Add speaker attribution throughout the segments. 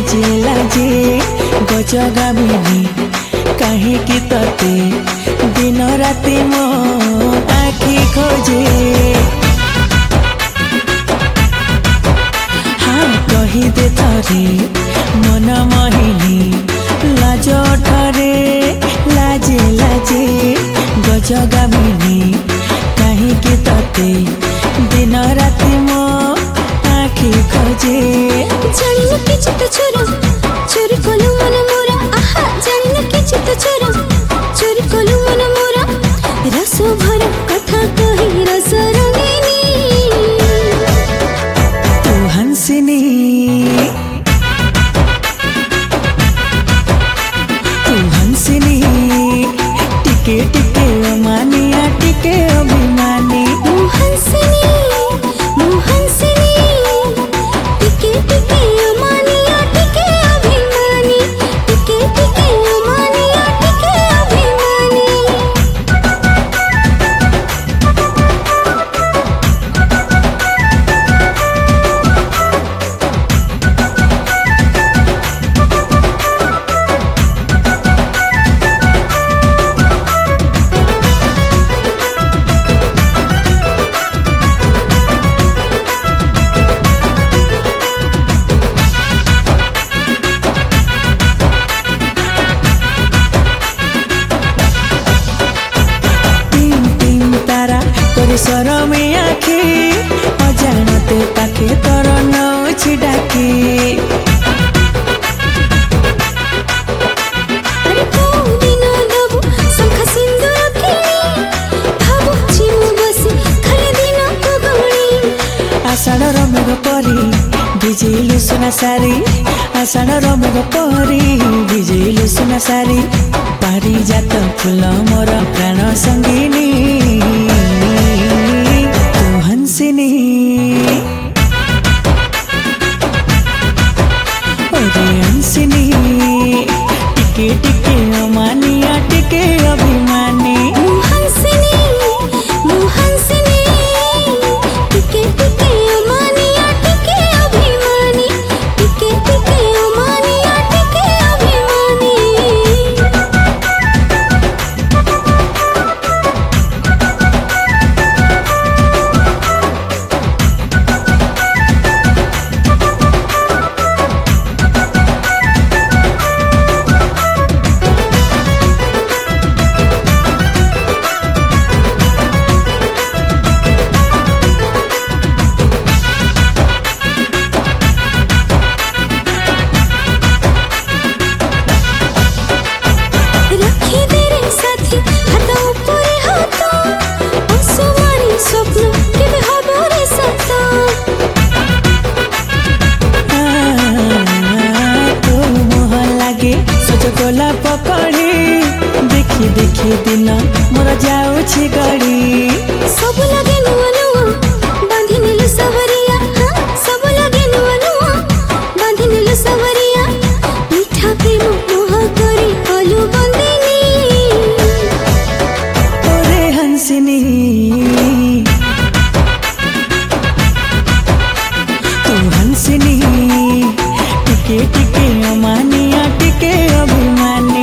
Speaker 1: लाजे लाजे गजगामिनी काहेकि तते दिन राति मो आखि खोजे। हाँ कही दे थरे मन मोहिनी लाज ठरे लाजे लाजे गजगामिनी काहेकि तते दिन राति मो आखि खोजे।
Speaker 2: जानिन किछि तो छोरा चोरी कलु मन मोरा आहा जानिन किछि तो छोरा चोरी कलु मन मोरा रस भर कथा कहि रस रंगिनी
Speaker 1: तू हंसिनी तू हंसिनी टिके टिके मानिया टिके अभिमानी। सर में आखी अजाणते पाखे तोर नौछि डाकी।
Speaker 2: अरे दिन दबु शंखा सिंदूर खेली भाबुछि मु बसी खाली दिन को गौणी।
Speaker 1: आषाढ़ मेघ परी भिजिलु सुना सारी आषाढ़ मेघ परी भिजिलु सुना सारी पारिजात फूल मोर प्राण संगिनी तू हंसिनी ओरे हंसिनी टिके टिके मानिया टिके अभिमानी।
Speaker 2: टिके टिके मानिया टिके अभिमानी टिके टिके मानिया टिके अभिमानी।
Speaker 1: गोला पकड़ी देखी देखी दिन मोर जाऊछि गड़ी।
Speaker 2: सब लगे नुआ नुआ बांधी नीलु सवरिया सब लगे नुआ नुआ बांधी नीलु सवरिया मीठा प्रेम मोह करी कलु बंदिनी
Speaker 1: ओरे हंसिनी तू हंसिनी टिके टिके मानिया टिके अभिमानी।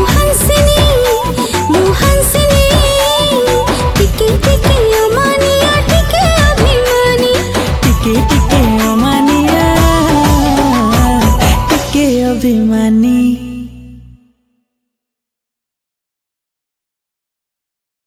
Speaker 2: टिके टिके मानिया टिके अभिमानी
Speaker 1: टिके टिके मानिया टिके अभिमानी।